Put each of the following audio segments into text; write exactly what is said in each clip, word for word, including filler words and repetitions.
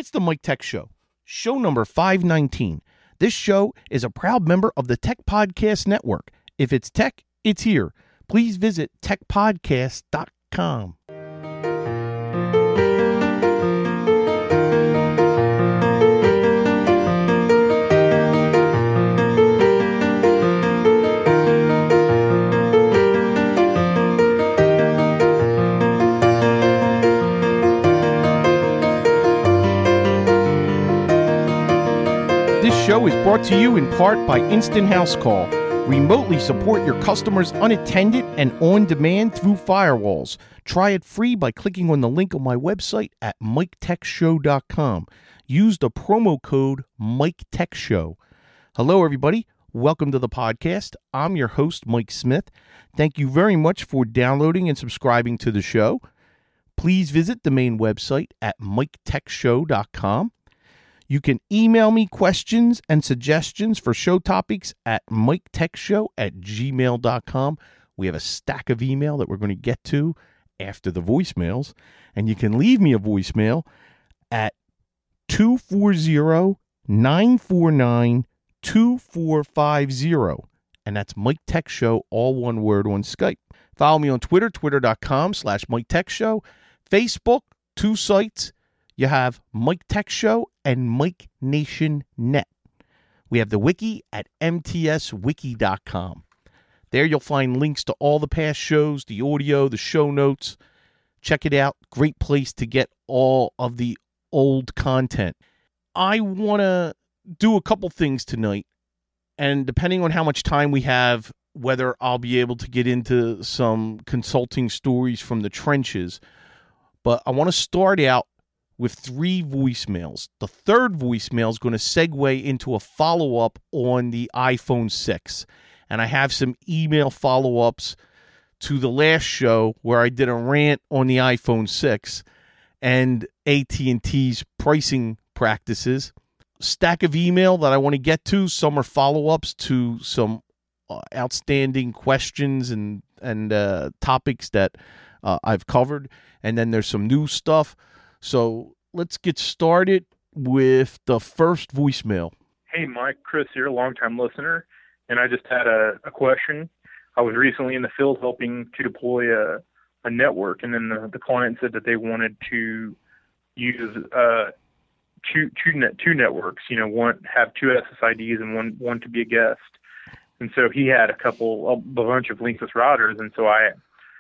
It's the Mike Tech Show, show number five nineteen. This show is a proud member of the Tech Podcast Network. If it's tech, it's here. Please visit tech podcast dot com. This show is brought to you in part by Instant House Call. Remotely support your customers unattended and on demand through firewalls. Try it free by clicking on the link on my website at mike tech show dot com. Use the promo code MikeTechShow. Hello, everybody. Welcome to the podcast. I'm your host, Mike Smith. Thank you very much for downloading and subscribing to the show. Please visit the main website at mike tech show dot com. You can email me questions and suggestions for show topics at mike tech show at gmail dot com. We have a stack of email that we're going to get to after the voicemails. And you can leave me a voicemail at two four zero, nine four nine, two four five zero. And that's Mike Tech Show, all one word, on Skype. Follow me on Twitter, twitter dot com slash Mike Tech Show. Facebook, two sites. You have Mike Tech Show and Mike Nation Net. We have the wiki at m t s wiki dot com. There you'll find links to all the past shows, the audio, the show notes. Check it out. Great place to get all of the old content. I want to do a couple things tonight, and depending on how much time we have, whether I'll be able to get into some consulting stories from the trenches, but I want to start out with three voicemails. The third voicemail is going to segue into a follow-up on the iPhone six. And I have some email follow-ups to the last show where I did a rant on the iPhone six and A T and T's pricing practices. Stack of email that I want to get to. Some are follow-ups to some uh, outstanding questions and, and uh, topics that uh, I've covered. And then there's some new stuff. So let's get started with the first voicemail. Hey, Mike, Chris here, longtime listener, and I just had a, a question. I was recently in the field helping to deploy a, a network, and then the, the client said that they wanted to use uh, two two net two networks. You know, one have two S S I Ds and one one to be a guest. And so he had a couple, a bunch of linkless routers, and so I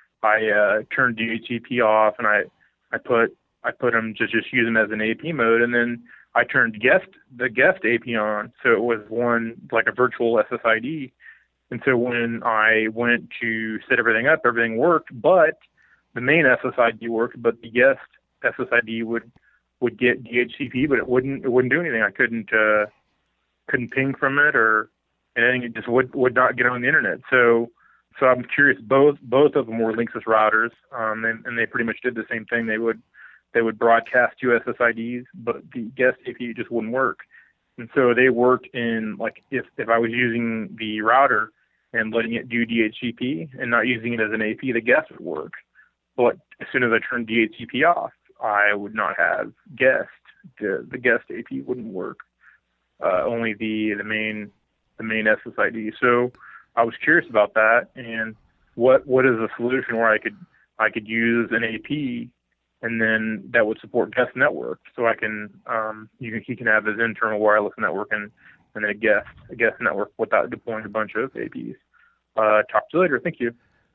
I uh, turned D H C P off, and I I put I put them to just use them as an A P mode, and then I turned guest the guest A P on, so it was one like a virtual S S I D. And so when I went to set everything up, everything worked, but the main S S I D worked, but the guest S S I D would would get D H C P, but it wouldn't it wouldn't do anything. I couldn't uh, couldn't ping from it or anything. It just would would not get on the internet. So so I'm curious. Both both of them were linkless routers, um, and, and they pretty much did the same thing. They would They would broadcast two S S I Ds, but the guest A P just wouldn't work. And so they worked in, like, if, if I was using the router and letting it do D H C P and not using it as an A P, the guest would work. But as soon as I turned D H C P off, I would not have guest. The, the guest A P wouldn't work. Uh, only the, the main the main S S I D. So I was curious about that, and what what is a solution where I could I could use an A P and then that would support guest network, so I can um, you can he can have his internal wireless network and, and then a guest a guest network without deploying a bunch of A Ps. Uh, talk to you later. Thank you.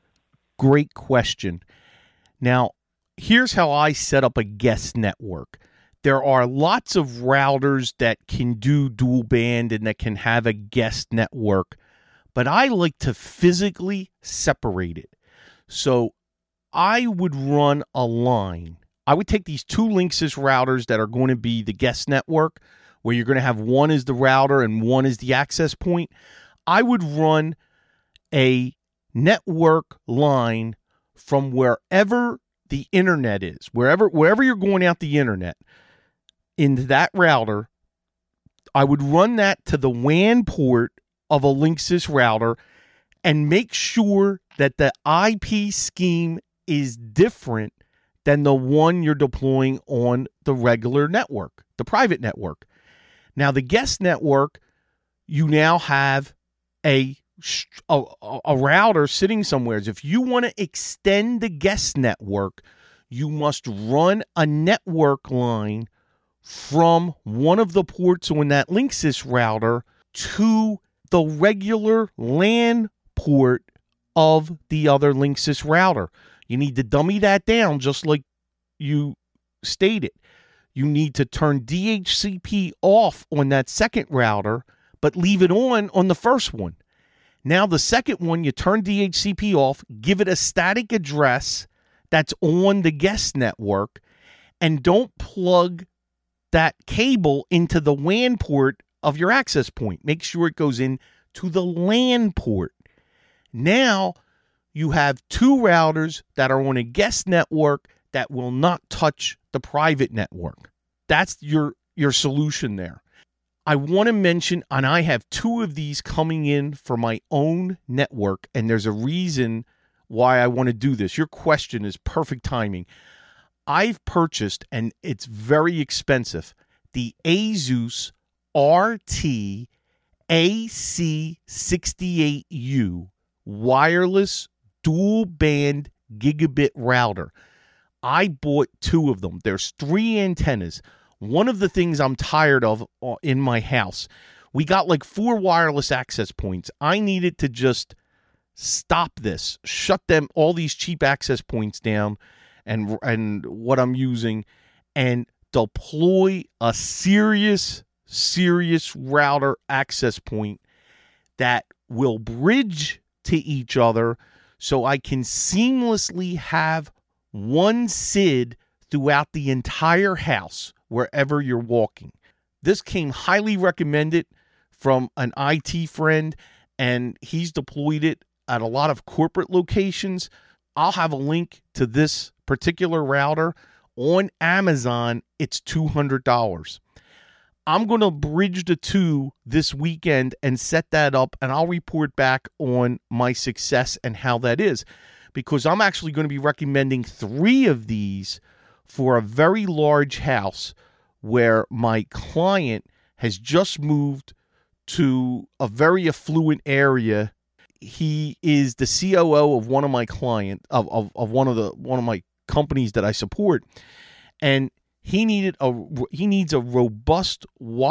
Great question. Now, here's how I set up a guest network. There are lots of routers that can do dual band and that can have a guest network, but I like to physically separate it. So I would run a line. I would take these two Linksys routers that are going to be the guest network, where you're going to have one is the router and one is the access point. I would run a network line from wherever the internet is, wherever wherever you're going out the internet, into that router. I would run that to the W A N port of a Linksys router and make sure that the I P scheme is different than the one you're deploying on the regular network, the private network. Now, the guest network, you now have a, a, a router sitting somewhere. If you want to extend the guest network, you must run a network line from one of the ports on that Linksys router to the regular LAN port of the other Linksys router. You need to dummy that down just like you stated. You need to turn D H C P off on that second router, but leave it on on the first one. Now the second one, you turn D H C P off, give it a static address that's on the guest network, and don't plug that cable into the W A N port of your access point. Make sure it goes in to the LAN port. Now you have two routers that are on a guest network that will not touch the private network. That's your, your solution there. I want to mention, and I have two of these coming in for my own network, and there's a reason why I want to do this. Your question is perfect timing. I've purchased, and it's very expensive, the ASUS R T A C sixty-eight U wireless dual band gigabit router. I bought two of them. There's three antennas. One of the things I'm tired of in my house, we got like four wireless access points. I needed to just stop this, shut them, all these cheap access points down and and what I'm using, and deploy a serious, serious router access point that will bridge to each other so I can seamlessly have one S I D throughout the entire house wherever you're walking. This came highly recommended from an I T friend, and he's deployed it at a lot of corporate locations. I'll have a link to this particular router on Amazon. It's two hundred dollars. I'm going to bridge the two this weekend and set that up, and I'll report back on my success and how that is, because I'm actually going to be recommending three of these for a very large house where my client has just moved to a very affluent area. He is the C O O of one of my client of, of, of one of the one of my companies that I support, and he needed a he needs a robust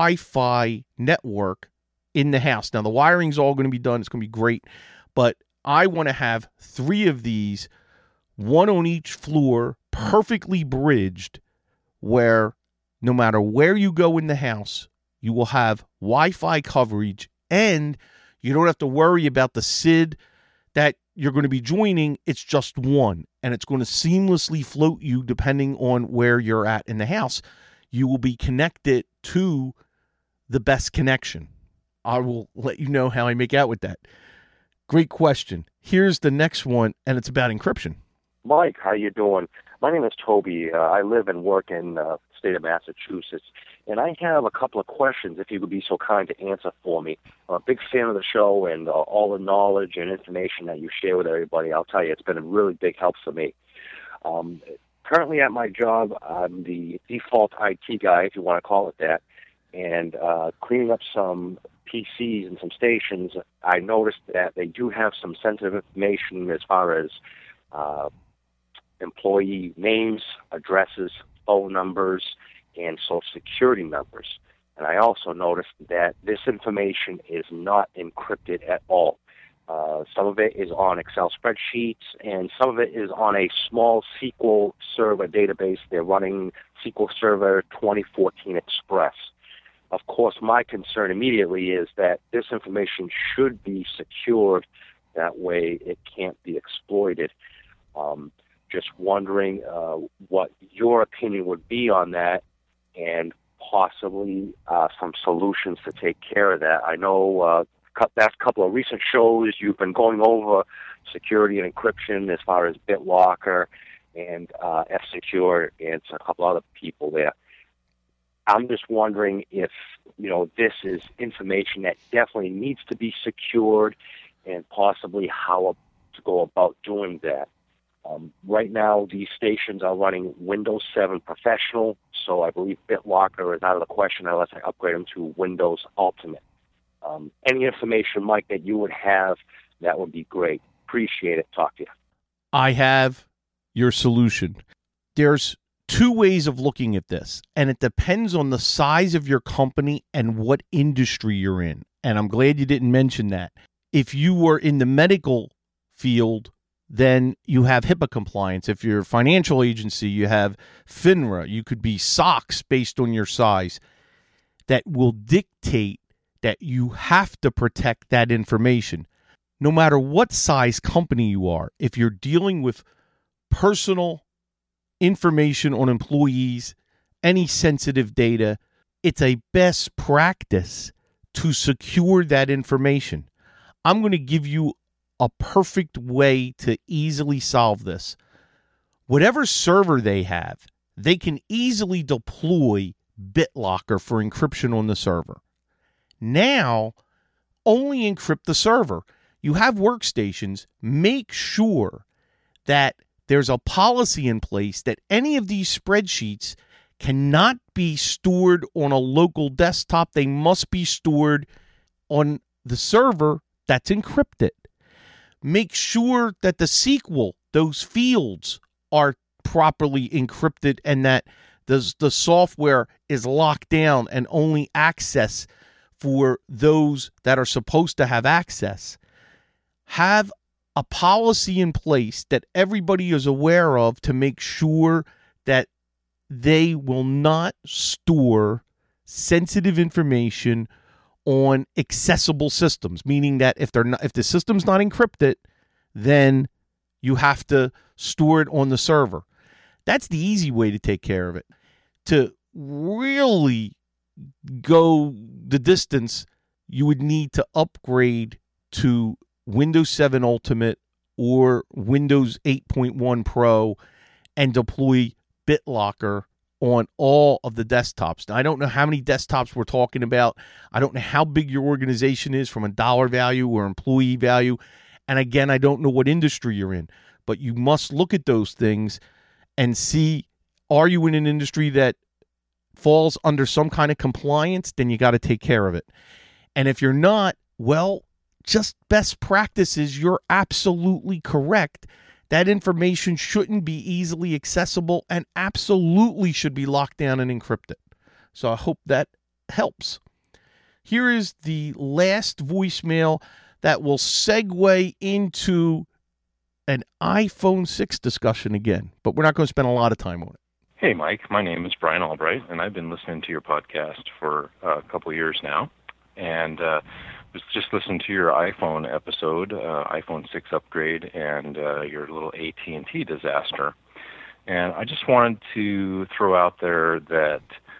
Wi-Fi network in the house. Now the wiring's all going to be done; it's going to be great, but I want to have three of these, one on each floor, perfectly bridged, where no matter where you go in the house, you will have Wi-Fi coverage, and you don't have to worry about the S I D that you're going to be joining. It's just one, and it's going to seamlessly float you depending on where you're at in the house. You will be connected to the best connection. I will let you know how I make out with that. Great question. Here's the next one, and it's about encryption. Mike, how you doing? My name is Toby. Uh, I live and work in uh, the state of Massachusetts, and I have a couple of questions, if you would be so kind to answer for me. I'm a big fan of the show and uh, all the knowledge and information that you share with everybody. I'll tell you, it's been a really big help for me. Um, currently at my job, I'm the default I T guy, if you want to call it that, and uh, cleaning up some P Cs and some stations. I noticed that they do have some sensitive information as far as uh, employee names, addresses, phone numbers, and social security numbers. And I also noticed that this information is not encrypted at all. Uh, some of it is on Excel spreadsheets, and some of it is on a small S Q L Server database. They're running S Q L Server twenty fourteen Express. Of course, my concern immediately is that this information should be secured. That way it can't be exploited. Um, just wondering uh, what your opinion would be on that, and possibly uh, some solutions to take care of that. I know uh, last couple of recent shows you've been going over security and encryption as far as BitLocker and uh, F-Secure and a couple other people there. I'm just wondering if, you know, this is information that definitely needs to be secured, and possibly how to go about doing that. Um, right now, these stations are running Windows seven Professional, so I believe BitLocker is out of the question unless I upgrade them to Windows Ultimate. Um, any information, Mike, that you would have, that would be great. Appreciate it. Talk to you. I have your solution. There's two ways of looking at this, and it depends on the size of your company and what industry you're in. And I'm glad you didn't mention that. If you were in the medical field, then you have HIPAA compliance. If you're a financial agency, you have FINRA. You could be S O X based on your size. That will dictate that you have to protect that information. No matter what size company you are, if you're dealing with personal information on employees, any sensitive data, it's a best practice to secure that information. I'm going to give you a perfect way to easily solve this. Whatever server they have, they can easily deploy BitLocker for encryption on the server. Now, only encrypt the server. You have workstations, make sure that there's a policy in place that any of these spreadsheets cannot be stored on a local desktop. They must be stored on the server that's encrypted. Make sure that the S Q L, those fields, are properly encrypted and that the, the software is locked down and only access for those that are supposed to have access. Have a policy in place that everybody is aware of to make sure that they will not store sensitive information on accessible systems, meaning that if they're not, if the system's not encrypted, then you have to store it on the server. That's the easy way to take care of it. To really go the distance, you would need to upgrade to Windows seven Ultimate or Windows eight point one Pro and deploy BitLocker on all of the desktops. Now, I don't know how many desktops we're talking about. I don't know how big your organization is from a dollar value or employee value. And again, I don't know what industry you're in. But you must look at those things and see, are you in an industry that falls under some kind of compliance? Then you got to take care of it. And if you're not, well, just best practices, you're absolutely correct. That information shouldn't be easily accessible and absolutely should be locked down and encrypted. So I hope that helps. Here is the last voicemail that will segue into an iPhone six discussion again, but we're not going to spend a lot of time on it. Hey, Mike. My name is Brian Albright, and I've been listening to your podcast for uh, a couple of years now. And uh, was just listening to your iPhone episode, uh, iPhone six upgrade, and uh, your little A T and T disaster. And I just wanted to throw out there that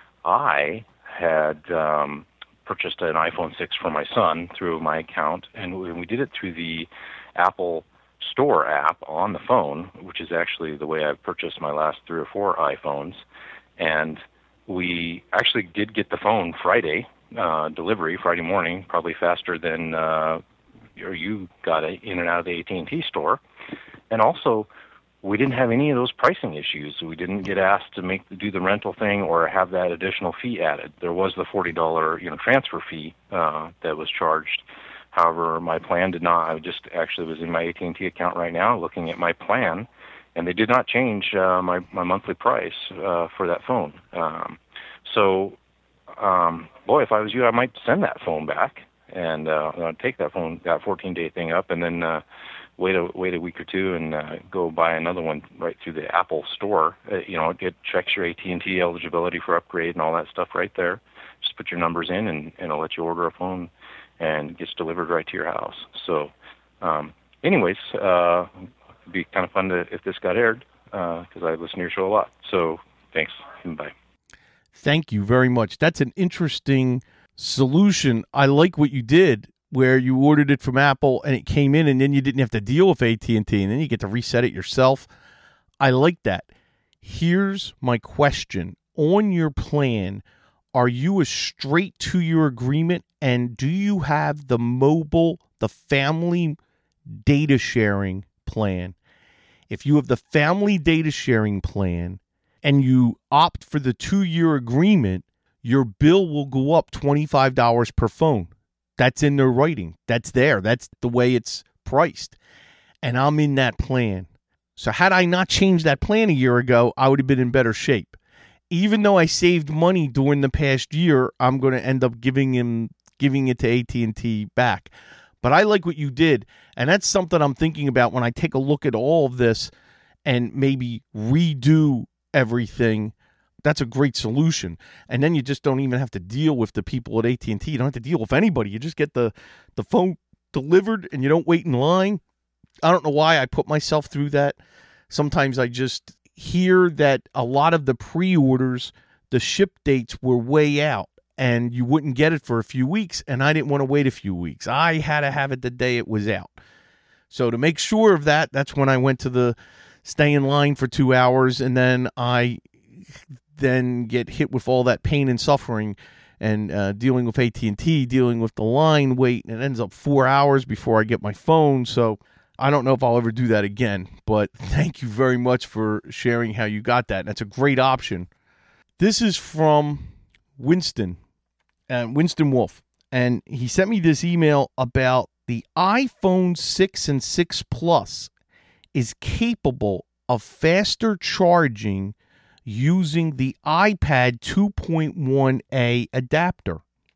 I had um, purchased an iPhone six for my son through my account, and we, we did it through the Apple Store app on the phone, which is actually the way I've purchased my last three or four iPhones. And we actually did get the phone Friday, uh, delivery Friday morning, probably faster than uh, or you got it in and out of the A T and T store. And also, we didn't have any of those pricing issues. We didn't get asked to make do the rental thing or have that additional fee added. There was the forty dollars you know transfer fee uh, that was charged. However, my plan did not. I just actually was in my A T and T account right now looking at my plan, and they did not change uh, my, my monthly price uh, for that phone. Um, so, um, boy, if I was you, I might send that phone back and uh, take that phone, that fourteen-day thing up, and then uh, wait a wait a week or two and uh, go buy another one right through the Apple Store. Uh, you know, it checks your A T and T eligibility for upgrade and all that stuff right there. Just put your numbers in, and, and it'll let you order a phone, and it gets delivered right to your house. So, um, anyways, uh, it'd be kind of fun to, if this got aired, because uh, I listen to your show a lot. So, thanks, and bye. Thank you very much. That's an interesting solution. I like what you did, where you ordered it from Apple, and it came in, and then you didn't have to deal with A T and T, and then you get to reset it yourself. I like that. Here's my question. On your plan, are you a straight to your agreement, and do you have the mobile, the family data sharing plan? If you have the family data sharing plan and you opt for the two-year agreement, your bill will go up twenty-five dollars per phone. That's in their writing. That's there. That's the way it's priced. And I'm in that plan. So had I not changed that plan a year ago, I would have been in better shape. Even though I saved money during the past year, I'm going to end up giving him giving it to A T and T back. But I like what you did, and that's something I'm thinking about when I take a look at all of this and maybe redo everything. That's a great solution. And then you just don't even have to deal with the people at A T and T. You don't have to deal with anybody. You just get the, the phone delivered, and you don't wait in line. I don't know why I put myself through that. Sometimes I just hear that a lot of the pre-orders, the ship dates were way out, and you wouldn't get it for a few weeks, and I didn't want to wait a few weeks. I had to have it the day it was out. So to make sure of that, that's when I went to the stay in line for two hours, and then I then get hit with all that pain and suffering and uh, dealing with A T and T, dealing with the line wait, and it ends up four hours before I get my phone. So I don't know if I'll ever do that again, but thank you very much for sharing how you got that. And that's a great option. This is from Winston, uh, Winston Wolf, and he sent me this email about the iPhone six and six Plus is capable of faster charging using the iPad two point one A adapter.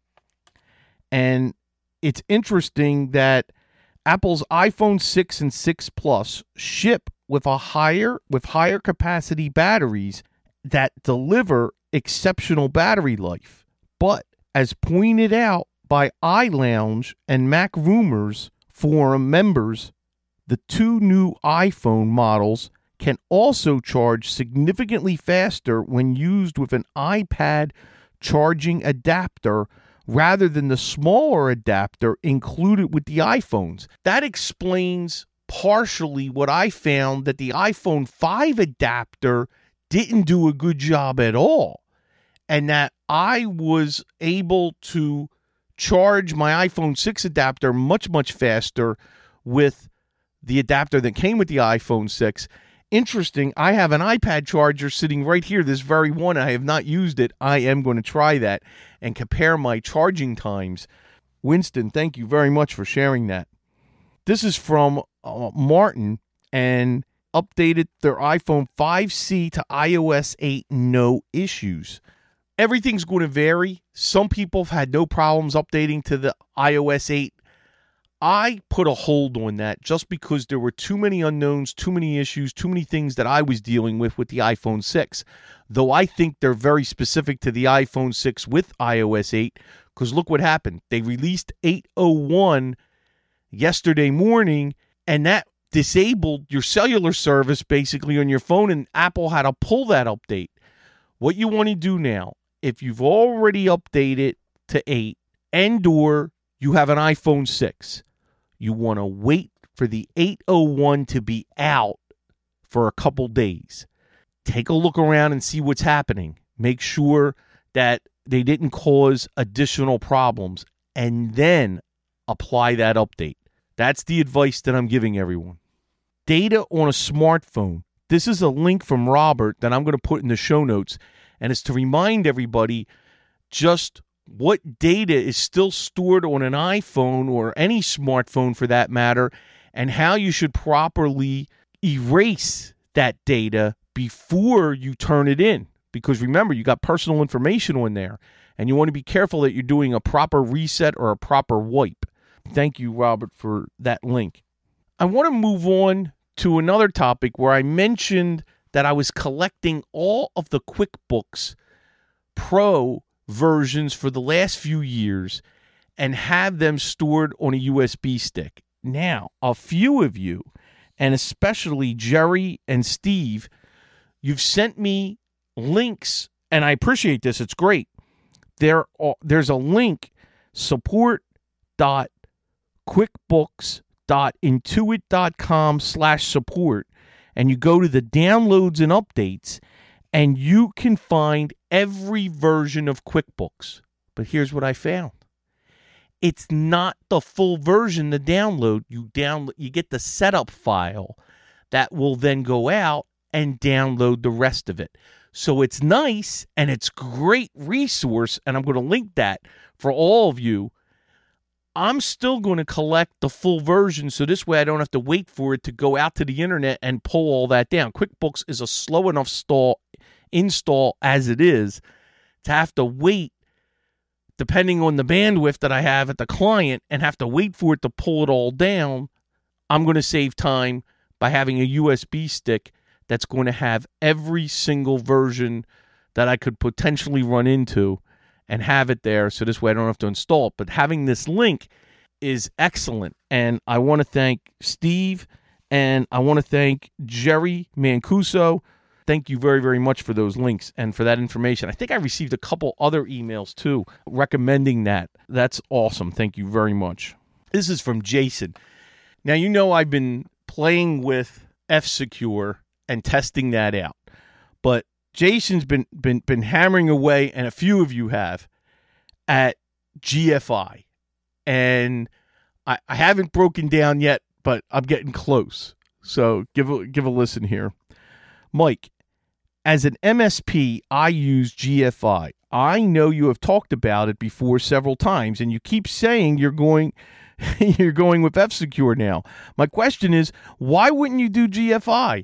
And it's interesting that Apple's iPhone six and six Plus ship with a higher with higher capacity batteries that deliver exceptional battery life. But as pointed out by iLounge and Mac Rumors forum members, the two new iPhone models can also charge significantly faster when used with an iPad charging adapter rather than the smaller adapter included with the iPhones. That explains partially what I found, that the iPhone five adapter didn't do a good job at all, and that I was able to charge my iPhone six adapter much, much faster with the adapter that came with the iPhone six. Interesting, I have an iPad charger sitting right here, this very one. I have not used it. I am going to try that and compare my charging times. Winston, thank you very much for sharing that. This is from uh, Martin, and updated their iPhone five C to i O S eight, no issues. Everything's going to vary. Some people have had no problems updating to the i O S eight. I put a hold on that just because there were too many unknowns, too many issues, too many things that I was dealing with with the iPhone six. Though I think they're very specific to the iPhone six with i O S eight, because look what happened. They released eight oh one yesterday morning, and that disabled your cellular service basically on your phone, and Apple had to pull that update. What you want to do now, if you've already updated to eight and or you have an iPhone six, you want to wait for the eight oh one to be out for a couple days. Take a look around and see what's happening. Make sure that they didn't cause additional problems, and then apply that update. That's the advice that I'm giving everyone. Data on a smartphone. This is a link from Robert that I'm going to put in the show notes, and it's to remind everybody just what data is still stored on an iPhone or any smartphone for that matter, and how you should properly erase that data before you turn it in. Because remember, you got personal information on there, and you want to be careful that you're doing a proper reset or a proper wipe. Thank you, Robert, for that link. I want to move on to another topic where I mentioned that I was collecting all of the QuickBooks Pro versions for the last few years and have them stored on a U S B stick. Now, a few of you, and especially Jerry and Steve, you've sent me links, and I appreciate this. It's great. There, are, there's a link, support.quickbooks.intuit.com slash support, and you go to the downloads and updates, and you can find every version of QuickBooks. But here's what I found. It's not the full version to download. You download, you get the setup file that will then go out and download the rest of it. So it's nice and it's great resource, and I'm going to link that for all of you. I'm still going to collect the full version, so this way I don't have to wait for it to go out to the internet and pull all that down. QuickBooks is a slow enough stall, install as it is to have to wait, depending on the bandwidth that I have at the client, and have to wait for it to pull it all down. I'm going to save time by having a U S B stick that's going to have every single version that I could potentially run into and have it there, so this way I don't have to install it. But having this link is excellent, and I want to thank Steve, and I want to thank Jerry Mancuso. Thank you very, very much for those links and for that information. I think I received a couple other emails, too, recommending that. That's awesome. Thank you very much. This is from Jason. Now, you know I've been playing with F-Secure and testing that out, but Jason's been, been, been hammering away, and a few of you have, at G F I. And I, I haven't broken down yet, but I'm getting close. So give a, give a listen here. Mike, as an M S P, I use G F I. I know you have talked about it before several times, and you keep saying you're going you're going with F-Secure now. My question is, why wouldn't you do G F I?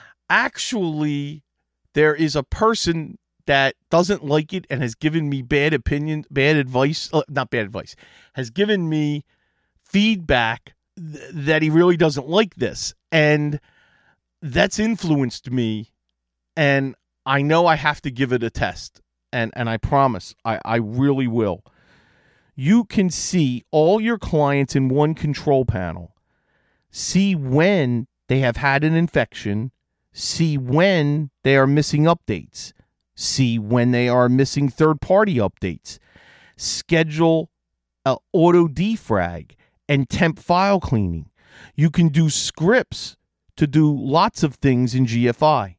Actually, there is a person that doesn't like it and has given me bad opinion, bad advice, uh, not bad advice, has given me feedback th- that he really doesn't like this. And that's influenced me, and I know I have to give it a test, and, and I promise I, I really will. You can see all your clients in one control panel, see when they have had an infection, see when they are missing updates, see when they are missing third-party updates, schedule uh, auto defrag and temp file cleaning. You can do scripts to do lots of things in G F I.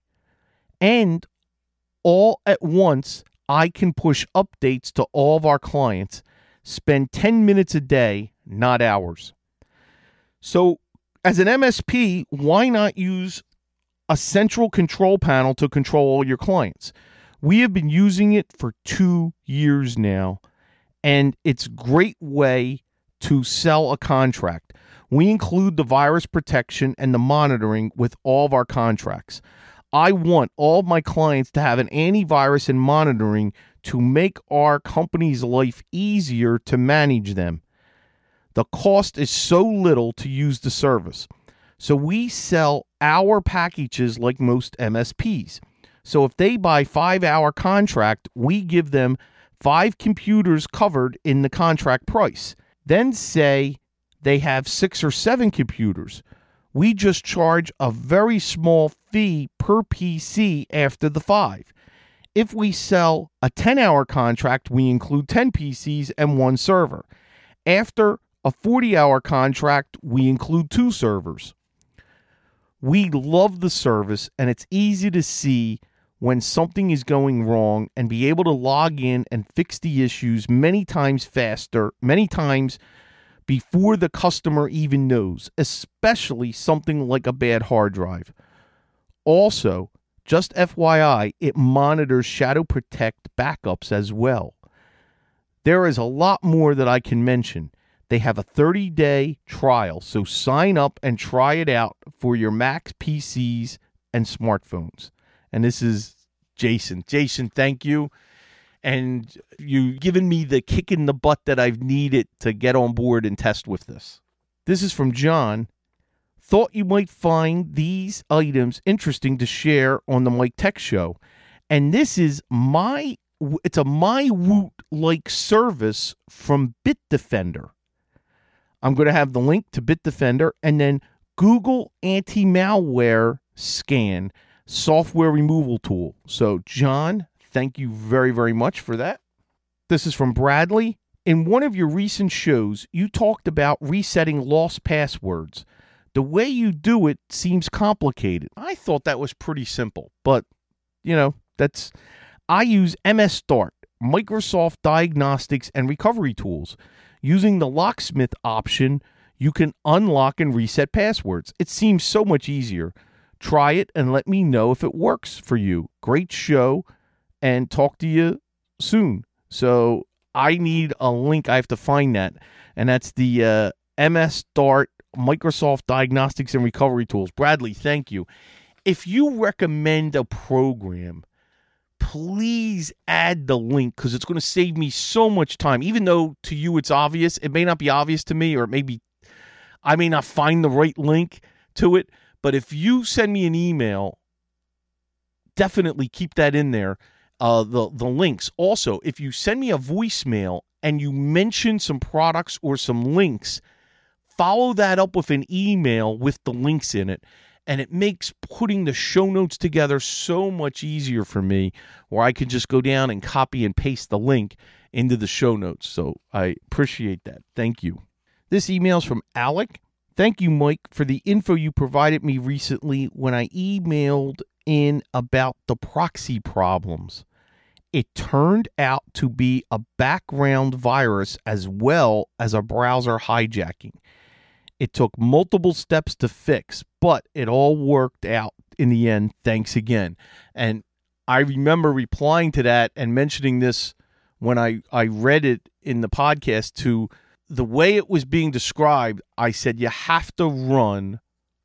And all at once, I can push updates to all of our clients, spend ten minutes a day, not hours. So as an M S P, why not use a central control panel to control all your clients? We have been using it for two years now, and it's a great way to sell a contract. We include the virus protection and the monitoring with all of our contracts. I want all of my clients to have an antivirus and monitoring to make our company's life easier to manage them. The cost is so little to use the service. So we sell our packages like most M S Ps. So if they buy a five-hour contract, we give them five computers covered in the contract price. Then say they have six or seven computers. We just charge a very small fee per P C after the five. If we sell a ten-hour contract, we include ten P Cs and one server. After a forty-hour contract, we include two servers. We love the service, and it's easy to see when something is going wrong and be able to log in and fix the issues many times faster, many times before the customer even knows, especially something like a bad hard drive. Also, just F Y I, it monitors Shadow Protect backups as well. There is a lot more that I can mention. They have a thirty-day trial, so sign up and try it out for your Macs, P Cs, and smartphones. And this is Jason. Jason, thank you. And you've given me the kick in the butt that I've needed to get on board and test with this. This is from John. Thought you might find these items interesting to share on the Mike Tech Show. And this is my, it's a MyWoot-like service from Bitdefender. I'm going to have the link to Bitdefender, and then Google Anti-Malware Scan software removal tool. So, John, thank you very, very much for that. This is from Bradley. In one of your recent shows, you talked about resetting lost passwords. The way you do it seems complicated. I thought that was pretty simple, but, you know, that's... I use M S Start, Microsoft Diagnostics and Recovery Tools. Using the locksmith option, you can unlock and reset passwords. It seems so much easier. Try it and let me know if it works for you. Great show, and talk to you soon. So I need a link. I have to find that, and that's the uh, M S Start Microsoft Diagnostics and Recovery Tools. Bradley, thank you. If you recommend a program, please add the link, because it's going to save me so much time. Even though to you it's obvious, it may not be obvious to me, or it may be, I may not find the right link to it. But if you send me an email, definitely keep that in there, uh, the, the links. Also, if you send me a voicemail and you mention some products or some links, follow that up with an email with the links in it. And it makes putting the show notes together so much easier for me, where I can just go down and copy and paste the link into the show notes. So I appreciate that. Thank you. This email is from Alec. Thank you, Mike, for the info you provided me recently when I emailed in about the proxy problems. It turned out to be a background virus as well as a browser hijacking. It took multiple steps to fix, but it all worked out in the end. Thanks again. And I remember replying to that and mentioning this when I, I read it in the podcast to the way it was being described. I said, you have to run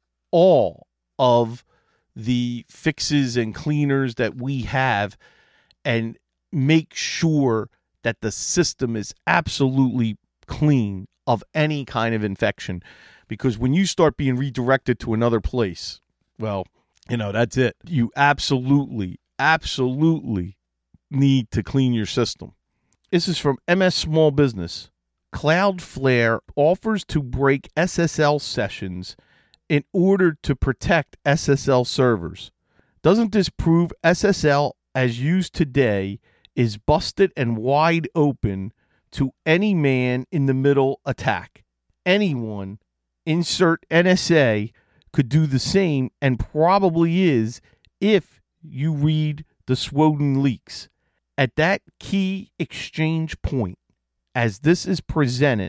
all of the fixes and cleaners that we have and make sure that the system is absolutely clean of any kind of infection, because when you start being redirected to another place, well, you know, that's it. You absolutely, absolutely need to clean your system. This is from M S Small Business. Cloudflare offers to break S S L sessions in order to protect S S L servers. Doesn't this prove S S L as used today is busted and wide open to any man in the middle attack? Anyone, insert N S A, could do the same, and probably is, if you read the Snowden leaks. At that key exchange point, as this is presented,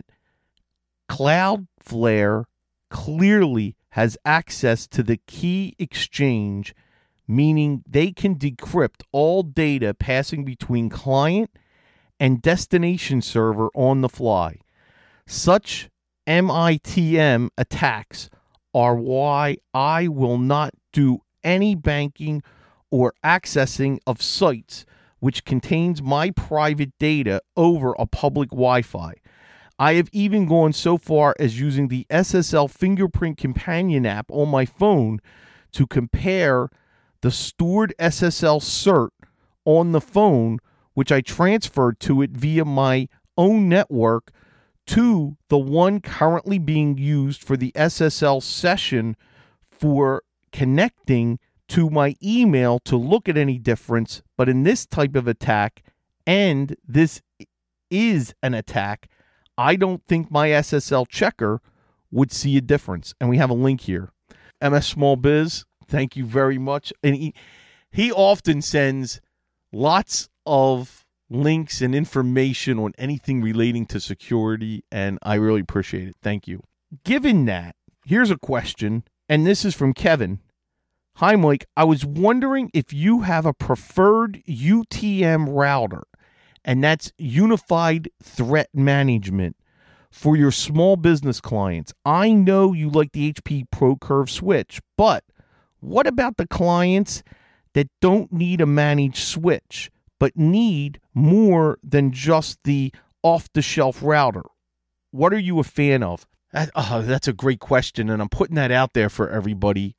Cloudflare clearly has access to the key exchange, meaning they can decrypt all data passing between client and destination server on the fly. Such M I T M attacks are why I will not do any banking or accessing of sites which contains my private data over a public Wi-Fi. I have even gone so far as using the S S L Fingerprint Companion app on my phone to compare the stored S S L cert on the phone, which I transferred to it via my own network, to the one currently being used for the S S L session for connecting to my email to look at any difference. But in this type of attack, and this is an attack, I don't think my S S L checker would see a difference. And we have a link here. M S Small Biz, thank you very much. And he, he often sends lots of links and information on anything relating to security, and I really appreciate it. Thank you. Given that, here's a question, and this is from Kevin. Hi, Mike. I was wondering if you have a preferred U T M router, and that's Unified Threat Management, for your small business clients. I know you like the H P ProCurve switch, but what about the clients that don't need a managed switch, but need more than just the off-the-shelf router? What are you a fan of? That, oh, that's a great question, and I'm putting that out there for everybody.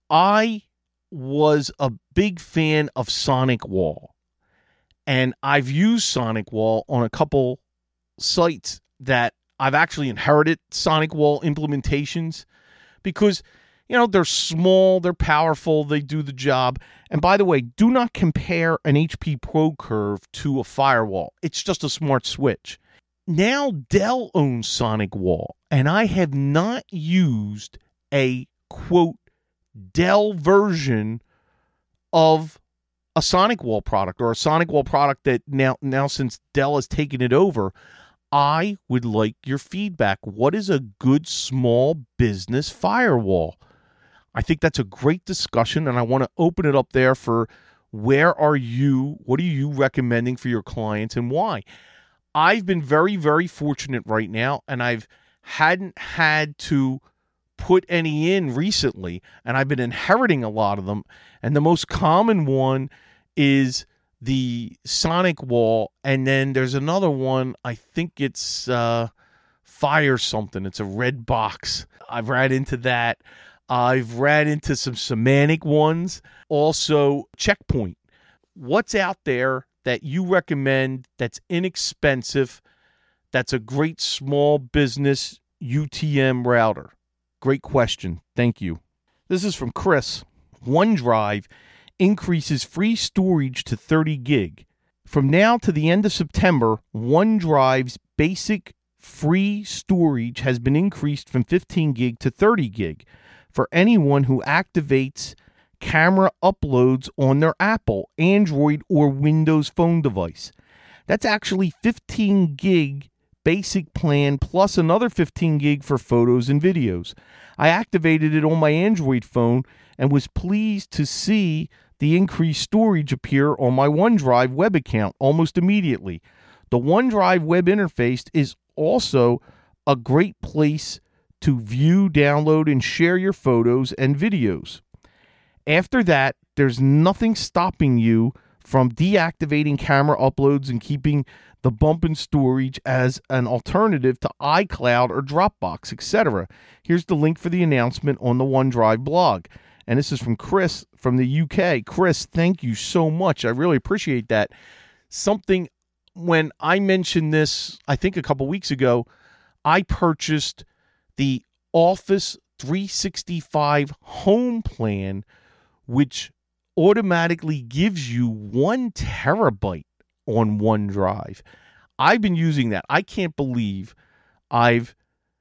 I was a big fan of SonicWall, and I've used SonicWall on a couple sites that I've actually inherited SonicWall implementations because, you know, they're small, they're powerful, they do the job. And by the way, do not compare an H P ProCurve to a firewall. It's just a smart switch. Now Dell owns SonicWall, and I have not used a, quote, Dell version of a SonicWall product, or a SonicWall product that now, now since Dell has taken it over. I would like your feedback. What is a good small business firewall? I think that's a great discussion, and I want to open it up there for where are you, what are you recommending for your clients, and why? I've been very, very fortunate right now, and I've hadn't had to put any in recently, and I've been inheriting a lot of them, and the most common one is the Sonic Wall, and then there's another one, I think it's uh, Fire something, it's a red box. I've ran into that. I've ran into some semantic ones. Also, Checkpoint. What's out there that you recommend that's inexpensive, that's a great small business U T M router? Great question. Thank you. This is from Chris. OneDrive increases free storage to thirty gig. From now to the end of September, OneDrive's basic free storage has been increased from fifteen gig to thirty gig for anyone who activates camera uploads on their Apple, Android, or Windows phone device. That's actually fifteen gig basic plan plus another fifteen gig for photos and videos. I activated it on my Android phone and was pleased to see the increased storage appear on my OneDrive web account almost immediately. The OneDrive web interface is also a great place to view, download, and share your photos and videos. After that, there's nothing stopping you from deactivating camera uploads and keeping the bump in storage as an alternative to iCloud or Dropbox, et cetera. Here's the link for the announcement on the OneDrive blog. And this is from Chris from the U K. Chris, thank you so much. I really appreciate that. Something, when I mentioned this, I think a couple weeks ago, I purchased the Office three sixty-five Home Plan, which automatically gives you one terabyte on OneDrive. I've been using that. I can't believe I've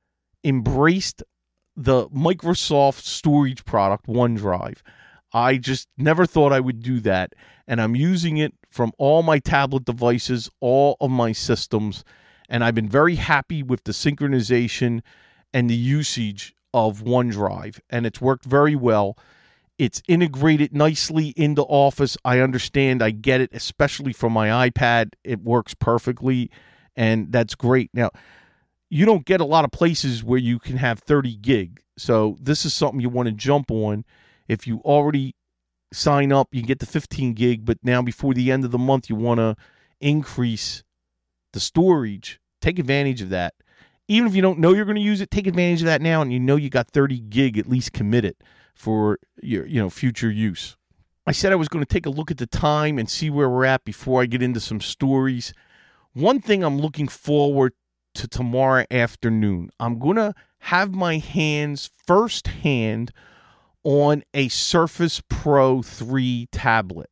embraced the Microsoft storage product, OneDrive. I just never thought I would do that, and I'm using it from all my tablet devices, all of my systems, and I've been very happy with the synchronization and the usage of OneDrive, and it's worked very well. It's integrated nicely into Office. I understand. I get it, especially from my iPad. It works perfectly, and that's great. Now, you don't get a lot of places where you can have thirty gig, so this is something you want to jump on. If you already sign up, you can get the fifteen gig, but now before the end of the month, you want to increase the storage. Take advantage of that. Even if you don't know you're going to use it, take advantage of that now, and you know you got thirty gig at least committed for your, you know, future use. I said I was going to take a look at the time and see where we're at before I get into some stories. One thing I'm looking forward to tomorrow afternoon, I'm going to have my hands firsthand on a Surface Pro three tablet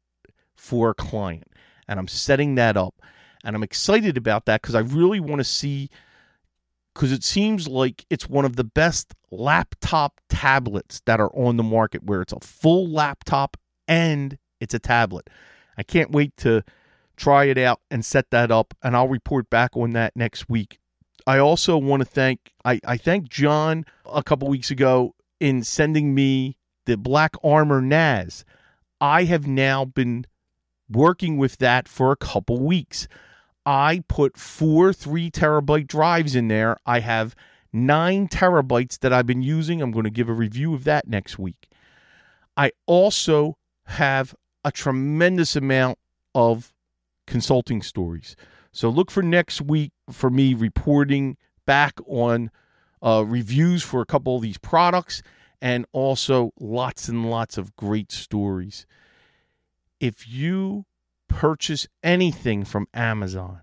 for a client, and I'm setting that up, and I'm excited about that because I really want to see, because it seems like it's one of the best laptop tablets that are on the market, where it's a full laptop and it's a tablet. I can't wait to try it out and set that up, and I'll report back on that next week. I also want to thank, I, I thanked John a couple weeks ago in sending me the Black Armor N A S. I have now been working with that for a couple weeks. I put four three terabyte drives in there. I have nine terabytes that I've been using. I'm going to give a review of that next week. I also have a tremendous amount of consulting stories. So look for next week for me reporting back on uh, reviews for a couple of these products, and also lots and lots of great stories. If you purchase anything from Amazon,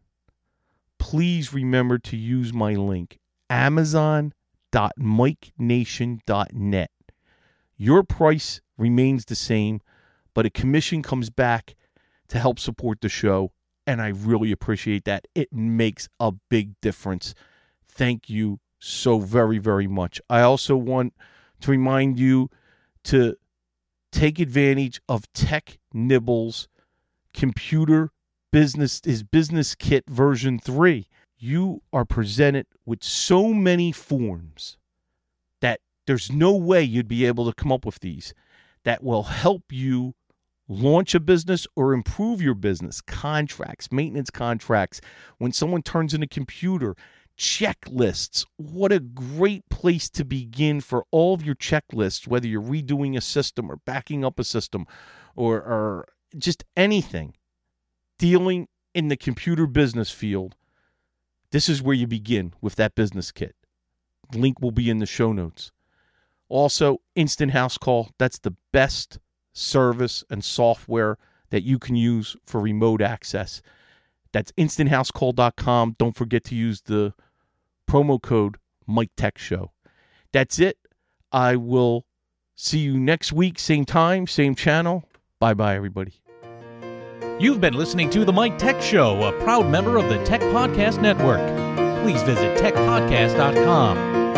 please remember to use my link, amazon dot mike nation dot net. Your price remains the same, but a commission comes back to help support the show, and I really appreciate that. It makes a big difference. Thank you so very, very much. I also want to remind you to take advantage of Tech Nibbles Computer Business is Business Kit version three. You are presented with so many forms that There's no way you'd be able to come up with these that will help you launch a business or improve your business. Contracts, maintenance contracts, when someone turns in a computer, checklists. What a great place to begin for all of your checklists, whether you're redoing a system or backing up a system or, or just anything. Dealing in the computer business field, this is where you begin with that business kit. Link will be in the show notes. Also, Instant House Call, that's the best service and software that you can use for remote access. That's instant house call dot com. Don't forget to use the promo code Mike Tech Show. That's it. I will see you next week, same time, same channel. Bye-bye, everybody. You've been listening to The Mike Tech Show, a proud member of the Tech Podcast Network. Please visit tech podcast dot com.